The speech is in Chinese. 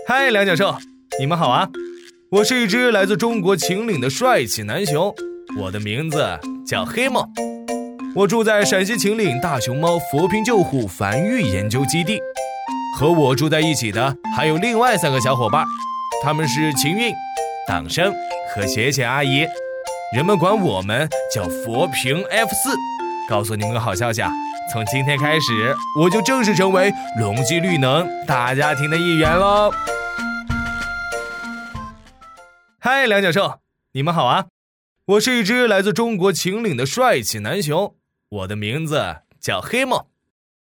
嗨，梁教授，你们好啊！我是一只来自中国秦岭的帅气男熊，我的名字叫黑梦。我住在陕西秦岭大熊猫扶贫救护繁育研究基地，和我住在一起的还有另外3个小伙伴，他们是秦韵、党生和写写阿姨，人们管我们叫佛平 F4。告诉你们个好消息啊，从今天开始，我就正式成为隆基绿能大家庭的一员喽。嗨，梁教授，你们好啊！我是一只来自中国秦岭的帅气男熊，我的名字叫黑梦。